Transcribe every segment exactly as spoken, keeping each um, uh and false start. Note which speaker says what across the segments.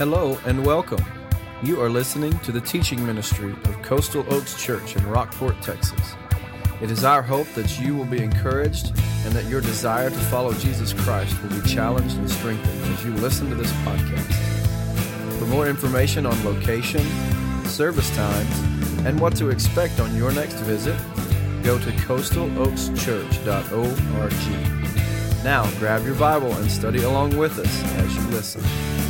Speaker 1: Hello and welcome. You are listening to the teaching ministry of Coastal Oaks Church in Rockport, Texas. It is our hope that you will be encouraged and that your desire to follow Jesus Christ will be challenged and strengthened as you listen to this podcast. For more information on location, service times, and what to expect on your next visit, go to coastal oaks church dot org. Now, grab your Bible and study along with us as you listen.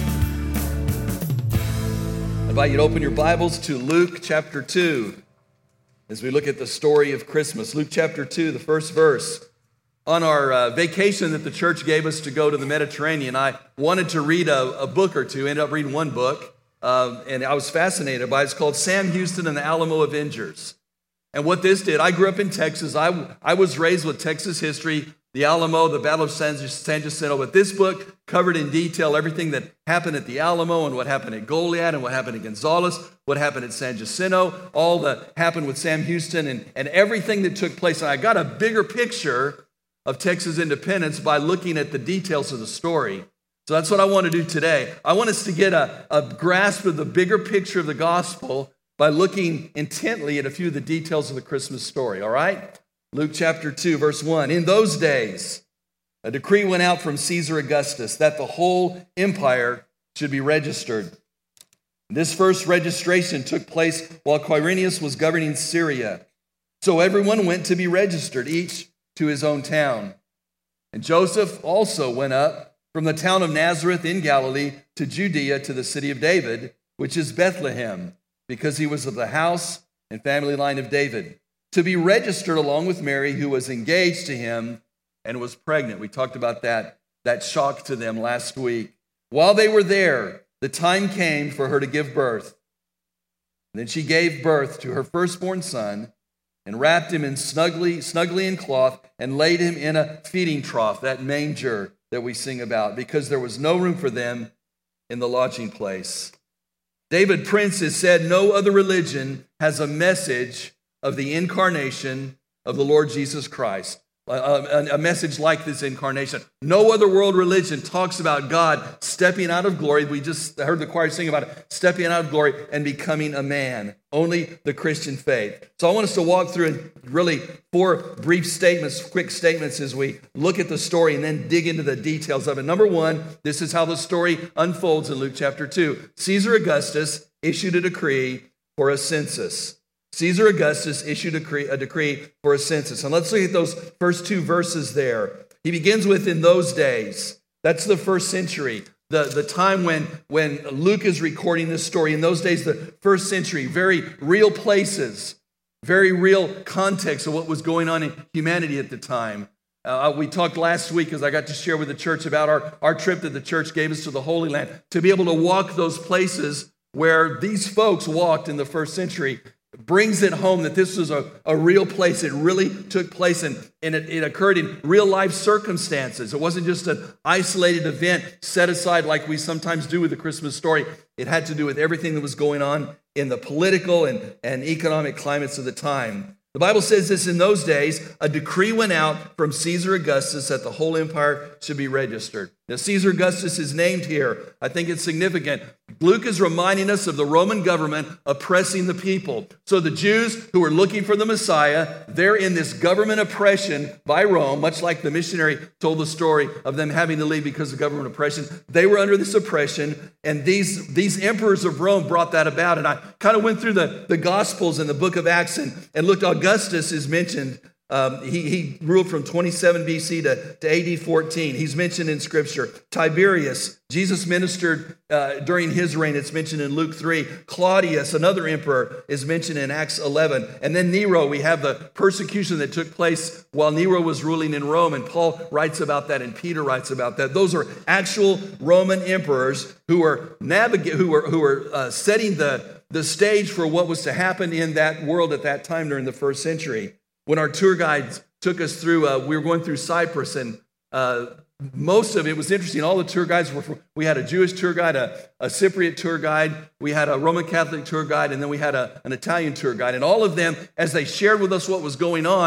Speaker 2: I invite you to open your Bibles to Luke chapter two as we look at the story of Christmas. Luke chapter two, the first verse. On our uh, vacation that the church gave us to go to the Mediterranean, I wanted to read a, a book or two. I ended up reading one book, uh, and I was fascinated by it. It's called Sam Houston and the Alamo Avengers. And what this did, I grew up in Texas. I, I was raised with Texas history, the Alamo, the Battle of San, San Jacinto. But this book covered in detail everything that happened at the Alamo and what happened at Goliad and what happened at Gonzales, what happened at San Jacinto, all that happened with Sam Houston and, and everything that took place. And I got a bigger picture of Texas independence by looking at the details of the story. So that's what I want to do today. I want us to get a, a grasp of the bigger picture of the gospel by looking intently at a few of the details of the Christmas story, all right? Luke chapter two, verse one. In those days, a decree went out from Caesar Augustus that the whole empire should be registered. This first registration took place while Quirinius was governing Syria. So everyone went to be registered, each to his own town. And Joseph also went up from the town of Nazareth in Galilee to Judea to the city of David, which is Bethlehem, because he was of the house and family line of David, to be registered along with Mary, who was engaged to him and was pregnant. We talked about that, that shock to them last week. While they were there, the time came for her to give birth. And then she gave birth to her firstborn son and wrapped him in snugly, snugly in cloth and laid him in a feeding trough, that manger that we sing about, because there was no room for them in the lodging place. David Prince has said no other religion has a message of the incarnation of the Lord Jesus Christ. A, a message like this incarnation. No other world religion talks about God stepping out of glory. We just heard the choir sing about it, stepping out of glory and becoming a man. Only the Christian faith. So I want us to walk through really four brief statements, quick statements as we look at the story and then dig into the details of it. Number one, this is how the story unfolds in Luke chapter two. Caesar Augustus issued a decree for a census. Caesar Augustus issued a decree, a decree for a census. And let's look at those first two verses there. He begins with, in those days. That's the first century, the, the time when, when Luke is recording this story. In those days, the first century, very real places, very real context of what was going on in humanity at the time. Uh, we talked last week as I got to share with the church about our, our trip that the church gave us to the Holy Land, to be able to walk those places where these folks walked in the first century. Brings it home that this was a, a real place. It really took place and, and it, it occurred in real life circumstances. It wasn't just an isolated event set aside like we sometimes do with the Christmas story. It had to do with everything that was going on in the political and, and economic climates of the time. The Bible says this: in those days, a decree went out from Caesar Augustus that the whole empire should be registered. Now, Caesar Augustus is named here. I think it's significant. Luke is reminding us of the Roman government oppressing the people. So the Jews who were looking for the Messiah, they're in this government oppression by Rome, much like the missionary told the story of them having to leave because of government oppression. They were under this oppression, and these, these emperors of Rome brought that about. And I kind of went through the, the Gospels and the book of Acts and, and looked. Augustus is mentioned. Um, he, he ruled from twenty-seven B C to, to A D fourteen. He's mentioned in Scripture. Tiberius, Jesus ministered uh, during his reign. It's mentioned in Luke three. Claudius, another emperor, is mentioned in Acts eleven. And then Nero, we have the persecution that took place while Nero was ruling in Rome. And Paul writes about that and Peter writes about that. Those are actual Roman emperors who were navigate, who were, who were uh, setting the, the stage for what was to happen in that world at that time during the first century. When our tour guides took us through, uh, we were going through Cyprus, and uh, most of it was interesting. All the tour guides were from, we had a Jewish tour guide, a, a Cypriot tour guide, we had a Roman Catholic tour guide, and then we had a, an Italian tour guide. And all of them, as they shared with us what was going on,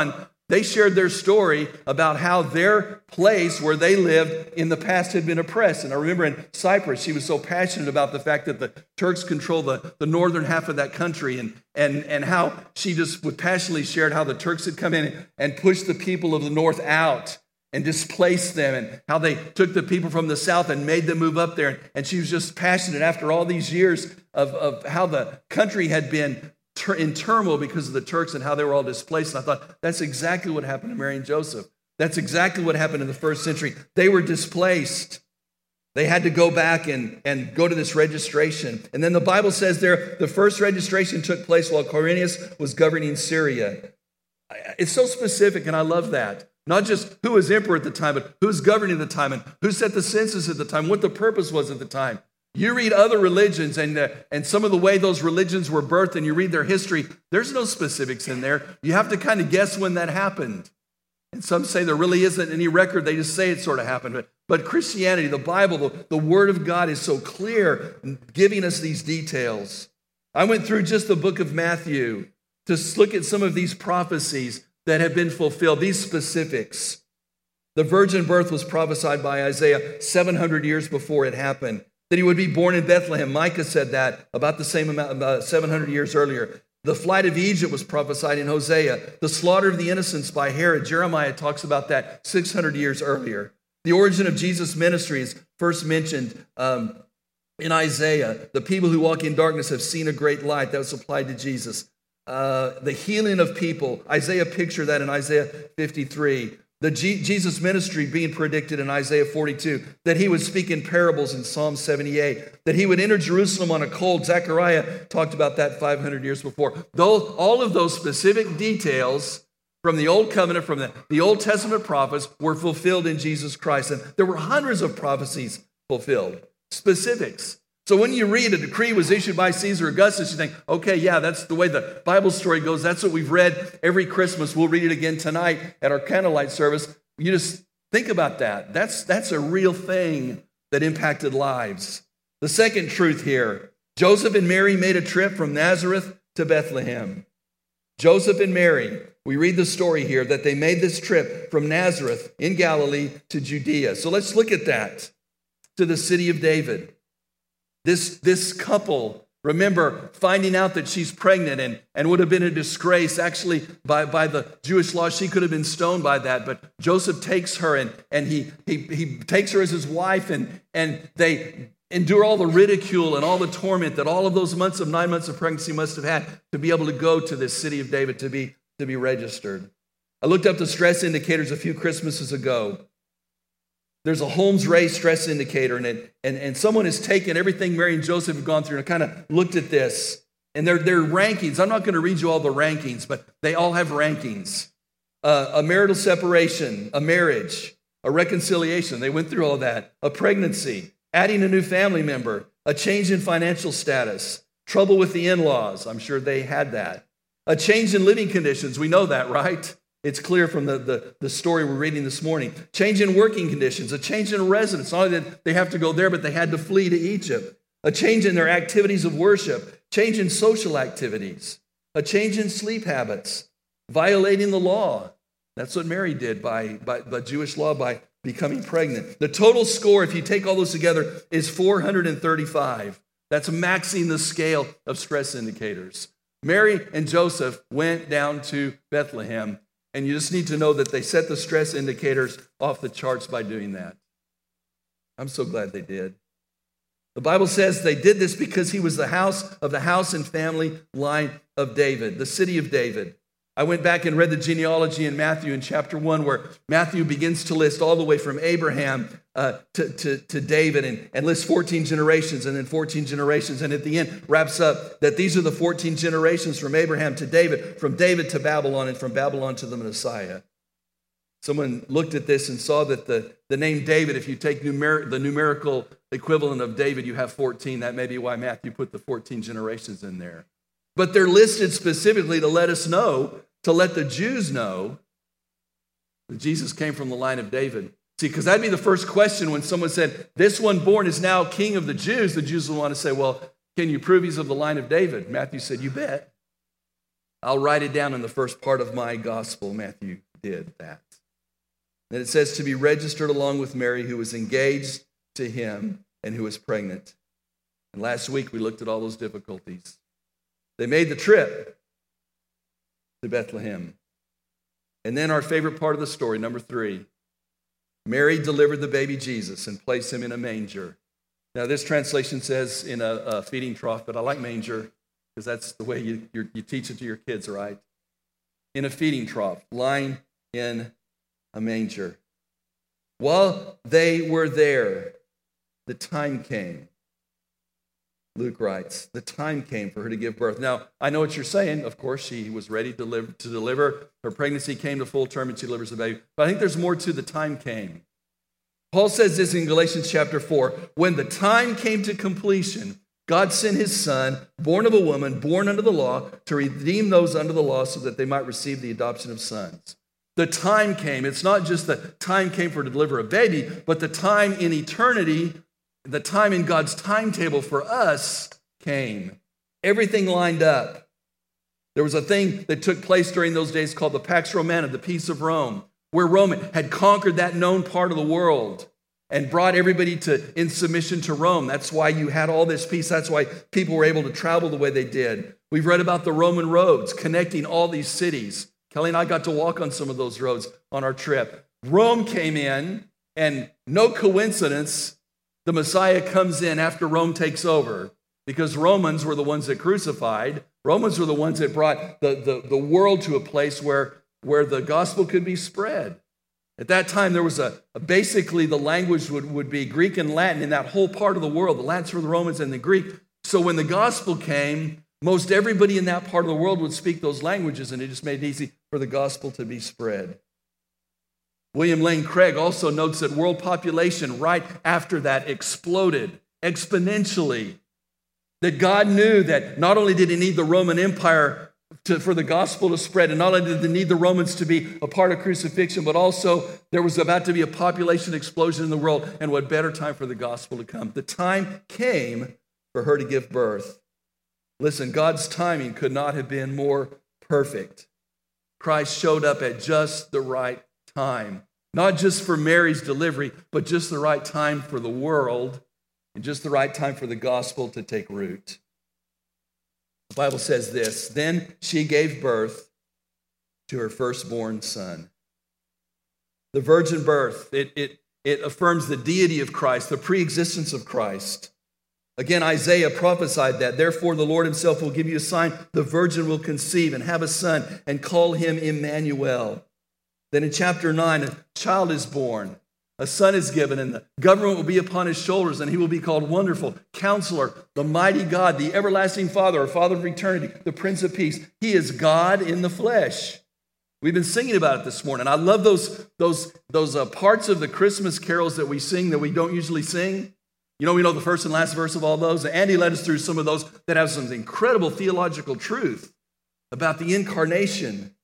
Speaker 2: They shared their story about how their place where they lived in the past had been oppressed. And I remember in Cyprus, she was so passionate about the fact that the Turks control the, the northern half of that country, and, and, and how she just would passionately shared how the Turks had come in and pushed the people of the north out and displaced them, and how they took the people from the south and made them move up there. And she was just passionate after all these years of, of how the country had been in turmoil because of the Turks and how they were all displaced. And I thought, that's exactly what happened to Mary and Joseph. That's exactly what happened in the first century. They were displaced. They had to go back and, and go to this registration. And then the Bible says there, the first registration took place while Quirinius was governing Syria. It's so specific, and I love that. Not just who was emperor at the time, but who's governing at the time, and who set the census at the time, what the purpose was at the time. You read other religions and, uh, and some of the way those religions were birthed, and you read their history, there's no specifics in there. You have to kind of guess when that happened. And some say there really isn't any record. They just say it sort of happened. But, but Christianity, the Bible, the, the Word of God is so clear in giving us these details. I went through just the book of Matthew to look at some of these prophecies that have been fulfilled, these specifics. The virgin birth was prophesied by Isaiah seven hundred years before it happened. That he would be born in Bethlehem. Micah said that about the same amount, about seven hundred years earlier. The flight of Egypt was prophesied in Hosea. The slaughter of the innocents by Herod. Jeremiah talks about that six hundred years earlier. The origin of Jesus' ministry is first mentioned um, in Isaiah. The people who walk in darkness have seen a great light. That was applied to Jesus. Uh, the healing of people. Isaiah pictured that in Isaiah fifty-three. The G- Jesus ministry being predicted in Isaiah forty-two, that he would speak in parables in Psalm seventy-eight, that he would enter Jerusalem on a colt. Zechariah talked about that five hundred years before. Those, all of those specific details from the Old Covenant, from the, the Old Testament prophets, were fulfilled in Jesus Christ. And there were hundreds of prophecies fulfilled, specifics. So when you read a decree was issued by Caesar Augustus, you think, okay, yeah, that's the way the Bible story goes. That's what we've read every Christmas. We'll read it again tonight at our candlelight service. You just think about that. That's, that's a real thing that impacted lives. The second truth here, Joseph and Mary made a trip from Nazareth to Bethlehem. Joseph and Mary, we read the story here that they made this trip from Nazareth in Galilee to Judea. So let's look at that, to the city of David. This, this couple, remember, finding out that she's pregnant and, and would have been a disgrace. Actually, by, by the Jewish law, she could have been stoned by that. But Joseph takes her and, and he, he, he takes her as his wife, and, and they endure all the ridicule and all the torment that all of those months of nine months of pregnancy must have had to be able to go to this city of David to be, to be registered. I looked up the stress indicators a few Christmases ago. There's a Holmes-Ray stress indicator, and, it, and, and someone has taken everything Mary and Joseph have gone through and kind of looked at this. And their, their rankings, I'm not going to read you all the rankings, but they all have rankings. Uh, a marital separation, a marriage, a reconciliation, they went through all that. A pregnancy, adding a new family member, a change in financial status, trouble with the in-laws, I'm sure they had that. A change in living conditions, we know that, right? It's clear from the, the, the story we're reading this morning. Change in working conditions, a change in residence. Not only did they have to go there, but they had to flee to Egypt. A change in their activities of worship, change in social activities, a change in sleep habits, violating the law. That's what Mary did by, by, by Jewish law by becoming pregnant. The total score, if you take all those together, is four hundred thirty-five. That's maxing the scale of stress indicators. Mary and Joseph went down to Bethlehem. And you just need to know that they set the stress indicators off the charts by doing that. I'm so glad they did. The Bible says they did this because he was the house of the house and family line of David, the city of David. I went back and read the genealogy in Matthew in chapter one, where Matthew begins to list all the way from Abraham uh, to, to, to David and, and lists fourteen generations and then fourteen generations. And at the end wraps up that these are the fourteen generations from Abraham to David, from David to Babylon, and from Babylon to the Messiah. Someone looked at this and saw that the, the name David, if you take numer- the numerical equivalent of David, you have fourteen. That may be why Matthew put the fourteen generations in there. But they're listed specifically to let us know, to let the Jews know that Jesus came from the line of David. See, because that'd be the first question when someone said, this one born is now king of the Jews. The Jews would want to say, well, can you prove he's of the line of David? Matthew said, you bet. I'll write it down in the first part of my gospel, Matthew did that. Then it says to be registered along with Mary, who was engaged to him and who was pregnant. And last week we looked at all those difficulties. They made the trip to Bethlehem. And then our favorite part of the story, number three, Mary delivered the baby Jesus and placed him in a manger. Now this translation says in a, a feeding trough, but I like manger because that's the way you, you, you teach it to your kids, right? In a feeding trough, lying in a manger. While they were there, the time came. Luke writes, the time came for her to give birth. Now, I know what you're saying. Of course, she was ready to deliver, to deliver. Her pregnancy came to full term and she delivers the baby. But I think there's more to the time came. Paul says this in Galatians chapter four. When the time came to completion, God sent his son, born of a woman, born under the law, to redeem those under the law so that they might receive the adoption of sons. The time came. It's not just the time came for to deliver a baby, but the time in eternity, the time in God's timetable for us came. Everything lined up. There was a thing that took place during those days called the Pax Romana, the Peace of Rome, where Rome had conquered that known part of the world and brought everybody to in submission to Rome. That's why you had all this peace. That's why people were able to travel the way they did. We've read about the Roman roads connecting all these cities. Kelly and I got to walk on some of those roads on our trip. Rome came in, and no coincidence, the Messiah comes in after Rome takes over, because Romans were the ones that crucified. Romans were the ones that brought the, the, the world to a place where, where the gospel could be spread. At that time, there was a, a basically the language would, would be Greek and Latin in that whole part of the world. The Latin's for the Romans and the Greek. So when the gospel came, most everybody in that part of the world would speak those languages, and it just made it easy for the gospel to be spread. William Lane Craig also notes that world population right after that exploded exponentially. That God knew that not only did he need the Roman Empire to, for the gospel to spread, and not only did he need the Romans to be a part of crucifixion, but also there was about to be a population explosion in the world, and what better time for the gospel to come. The time came for her to give birth. Listen, God's timing could not have been more perfect. Christ showed up at just the right time, not just for Mary's delivery, but just the right time for the world and just the right time for the gospel to take root. The Bible says this, then she gave birth to her firstborn son. The virgin birth, it, it, it affirms the deity of Christ, the preexistence of Christ. Again, Isaiah prophesied that, therefore the Lord himself will give you a sign, the virgin will conceive and have a son and call him Emmanuel. Then in chapter nine, a child is born, a son is given, and the government will be upon his shoulders, and he will be called Wonderful, Counselor, the Mighty God, the Everlasting Father, or Father of Eternity, the Prince of Peace. He is God in the flesh. We've been singing about it this morning. I love those, those, those uh, parts of the Christmas carols that we sing that we don't usually sing. You know, we know the first and last verse of all those. Andy led us through some of those that have some incredible theological truth about the incarnation.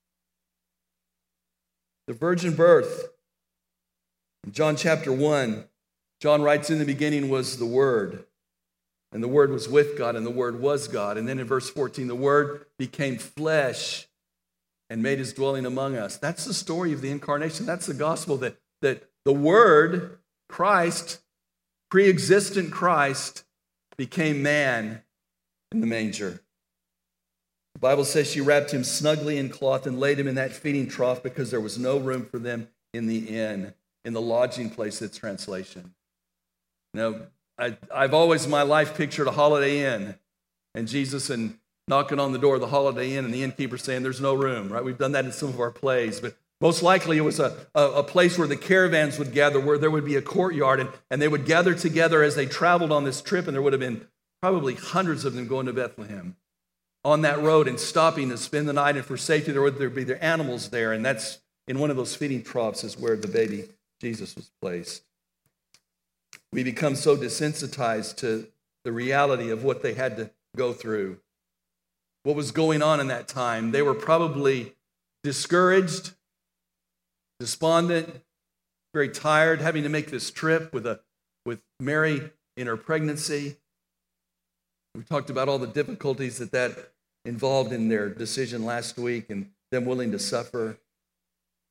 Speaker 2: The virgin birth. In John chapter one, John writes, in the beginning was the Word, and the Word was with God, and the Word was God. And then in verse fourteen, the Word became flesh and made his dwelling among us. That's the story of the incarnation. That's the gospel, that, that the Word, Christ, pre-existent Christ, became man in the manger. The Bible says she wrapped him snugly in cloth and laid him in that feeding trough because there was no room for them in the inn, in the lodging place, that's translation. Now, I, I've always in my life pictured a Holiday Inn and Jesus and knocking on the door of the Holiday Inn and the innkeeper saying there's no room, right? We've done that in some of our plays, but most likely it was a, a, a place where the caravans would gather, where there would be a courtyard, and, and they would gather together as they traveled on this trip, and there would have been probably hundreds of them going to Bethlehem on that road and stopping to spend the night, and for safety there would there be their animals there, and that's in one of those feeding troughs is where the baby Jesus was placed. We become so desensitized to the reality of what they had to go through, what was going on in that time. They were probably discouraged, despondent, very tired, having to make this trip with a with Mary in her pregnancy. We talked about all the difficulties that that involved in their decision last week and them willing to suffer.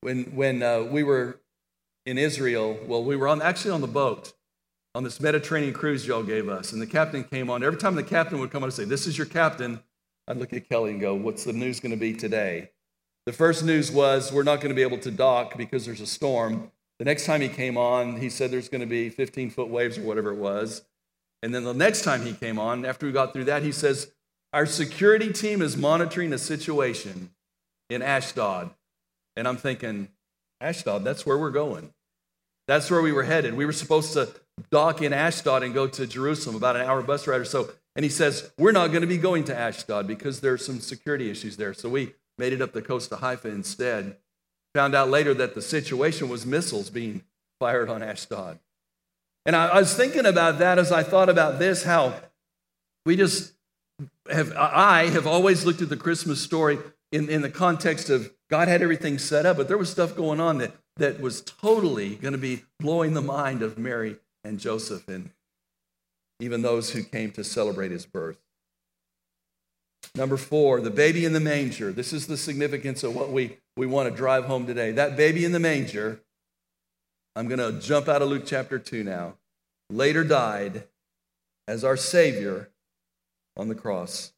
Speaker 2: when when uh, we were in Israel, well, we were on actually on the boat, on this Mediterranean cruise y'all gave us, and the captain came on. Every time the captain would come on and say, "This is your captain," I'd look at Kelly and go, "What's the news going to be today?" The first news was, we're not going to be able to dock because there's a storm. The next time he came on, he said there's going to be fifteen-foot waves or whatever it was. And then the next time he came on, after we got through that, he says, our security team is monitoring a situation in Ashdod. And I'm thinking, Ashdod, that's where we're going. That's where we were headed. We were supposed to dock in Ashdod and go to Jerusalem, about an hour bus ride or so. And he says, we're not going to be going to Ashdod because there's some security issues there. So we made it up the coast to Haifa instead. Found out later that the situation was missiles being fired on Ashdod. And I, I was thinking about that as I thought about this, how we just have, I have always looked at the Christmas story in, in the context of God had everything set up, but there was stuff going on that, that was totally going to be blowing the mind of Mary and Joseph and even those who came to celebrate his birth. Number four, the baby in the manger. This is the significance of what we, we want to drive home today. That baby in the manger, I'm going to jump out of Luke chapter two now, later died as our Savior on the cross.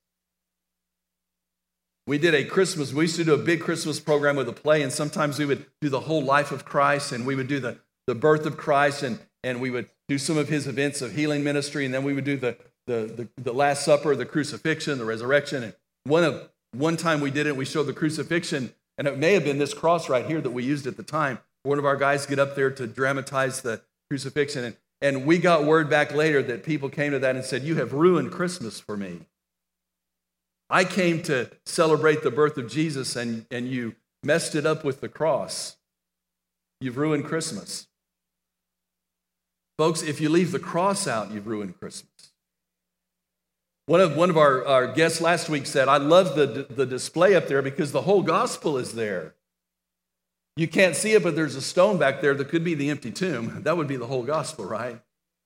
Speaker 2: We did a Christmas, we used to do a big Christmas program with a play, and sometimes we would do the whole life of Christ, and we would do the, the birth of Christ, and, and we would do some of his events of healing ministry, and then we would do the The, the, the Last Supper, the crucifixion, the resurrection. And one of one time we did it, we showed the crucifixion, and it may have been this cross right here that we used at the time. One of our guys get up there to dramatize the crucifixion, and, and we got word back later that people came to that and said, you have ruined Christmas for me. I came to celebrate the birth of Jesus, and, and you messed it up with the cross. You've ruined Christmas. Folks, if you leave the cross out, you've ruined Christmas. One of, one of our, our guests last week said, I love the, the display up there because the whole gospel is there. You can't see it, but there's a stone back there that could be the empty tomb. That would be the whole gospel, right?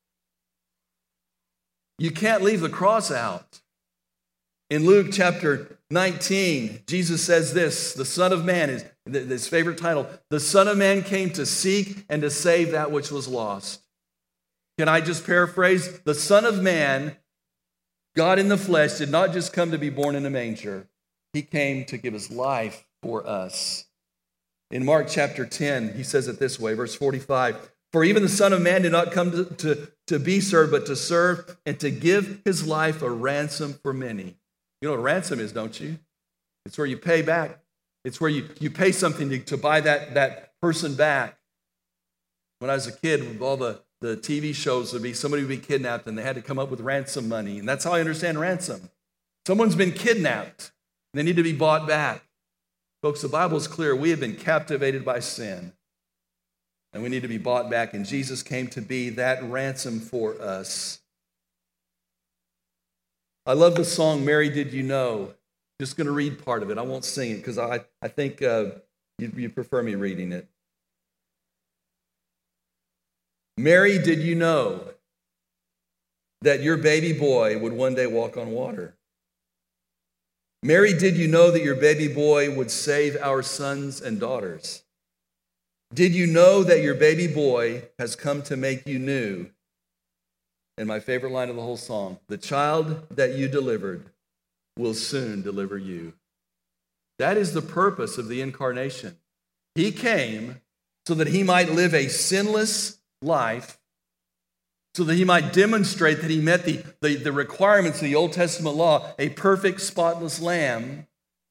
Speaker 2: You can't leave the cross out. In Luke chapter nineteen, Jesus says this, the Son of Man, is his favorite title, the Son of Man came to seek and to save that which was lost. Can I just paraphrase? The Son of Man, God in the flesh, did not just come to be born in a manger. He came to give his life for us. In Mark chapter ten, he says it this way, verse forty-five, for even the Son of Man did not come to, to, to be served, but to serve and to give his life a ransom for many. You know what a ransom is, don't you? It's where you pay back. It's where you, you pay something to, to buy that, that person back. When I was a kid, with all the The T V shows would be somebody would be kidnapped and they had to come up with ransom money. And that's how I understand ransom. Someone's been kidnapped. They need to be bought back. Folks, the Bible is clear. We have been captivated by sin. And we need to be bought back. And Jesus came to be that ransom for us. I love the song, Mary, Did You Know? Just going to read part of it. I won't sing it because I, I think uh, you, you prefer me reading it. Mary, did you know that your baby boy would one day walk on water? Mary, did you know that your baby boy would save our sons and daughters? Did you know that your baby boy has come to make you new? And my favorite line of the whole song, the child that you delivered will soon deliver you. That is the purpose of the incarnation. He came so that he might live a sinless life, so that he might demonstrate that he met the, the, the requirements of the Old Testament law, a perfect, spotless lamb,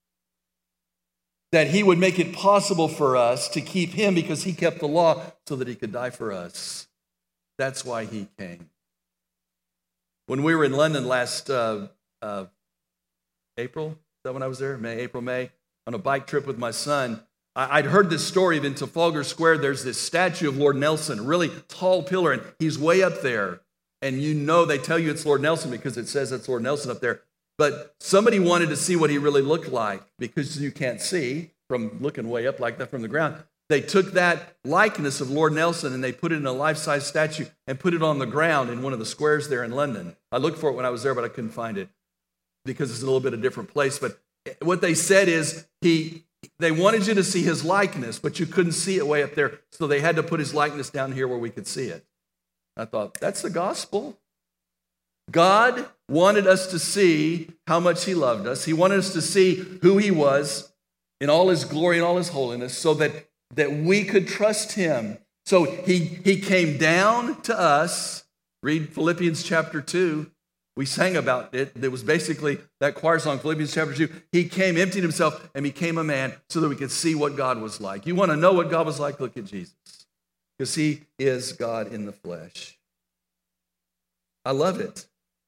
Speaker 2: that he would make it possible for us to keep him because he kept the law so that he could die for us. That's why he came. When we were in London last uh, uh, April, is that when I was there? May, April, May, on a bike trip with my son, I'd heard this story of in Trafalgar Square, there's this statue of Lord Nelson, a really tall pillar, and he's way up there. And you know they tell you it's Lord Nelson because it says it's Lord Nelson up there. But somebody wanted to see what he really looked like because you can't see from looking way up like that from the ground. They took that likeness of Lord Nelson and they put it in a life-size statue and put it on the ground in one of the squares there in London. I looked for it when I was there, but I couldn't find it because it's a little bit of a different place. But what they said is he They wanted you to see his likeness, but you couldn't see it way up there, so they had to put his likeness down here where we could see it. I thought, that's the gospel. God wanted us to see how much he loved us. He wanted us to see who he was in all his glory and all his holiness so that, that we could trust him. So he, he came down to us. Read Philippians chapter two. We sang about it. It was basically that choir song, Philippians chapter two. He came, emptied himself, and became a man so that we could see what God was like. You want to know what God was like? Look at Jesus, because he is God in the flesh. I love it.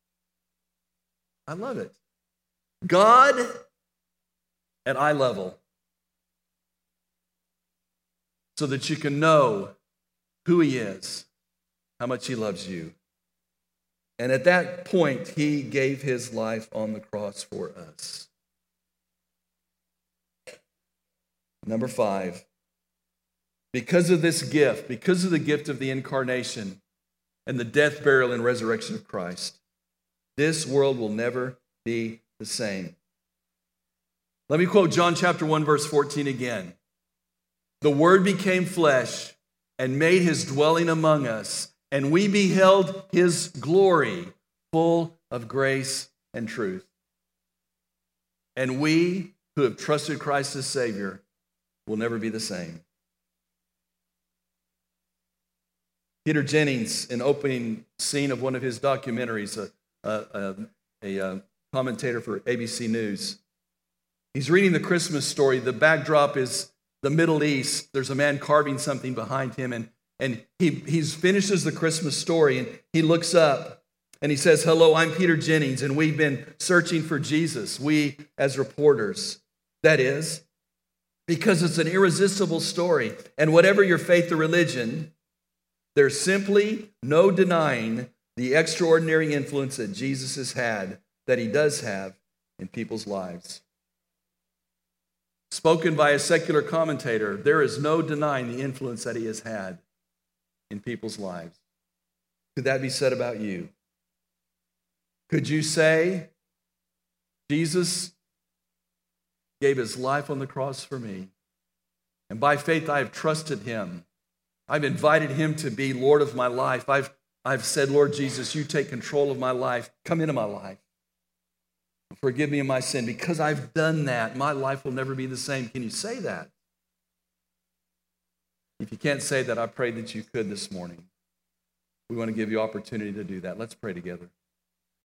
Speaker 2: I love it. God at eye level, so that you can know who he is, how much he loves you. And at that point, he gave his life on the cross for us. Number five, because of this gift, because of the gift of the incarnation and the death, burial, and resurrection of Christ, this world will never be the same. Let me quote John chapter one, verse fourteen again. The Word became flesh and made his dwelling among us, and we beheld his glory, full of grace and truth. And we who have trusted Christ as Savior will never be the same. Peter Jennings, in opening scene of one of his documentaries, a, a, a, a commentator for A B C News, he's reading the Christmas story. The backdrop is the Middle East. There's a man carving something behind him, and And he he's finishes the Christmas story, and he looks up and he says, "Hello, I'm Peter Jennings, and we've been searching for Jesus, we as reporters. That is, because it's an irresistible story. And whatever your faith or religion, there's simply no denying the extraordinary influence that Jesus has had, that he does have in people's lives." Spoken by a secular commentator, there is no denying the influence that he has had in people's lives. Could that be said about you? Could you say, Jesus gave his life on the cross for me, and by faith I have trusted him. I've invited him to be Lord of my life. I've, I've said, Lord Jesus, you take control of my life. Come into my life. Forgive me of my sin. Because I've done that, my life will never be the same. Can you say that? If you can't say that, I pray that you could this morning. We want to give you opportunity to do that. Let's pray together.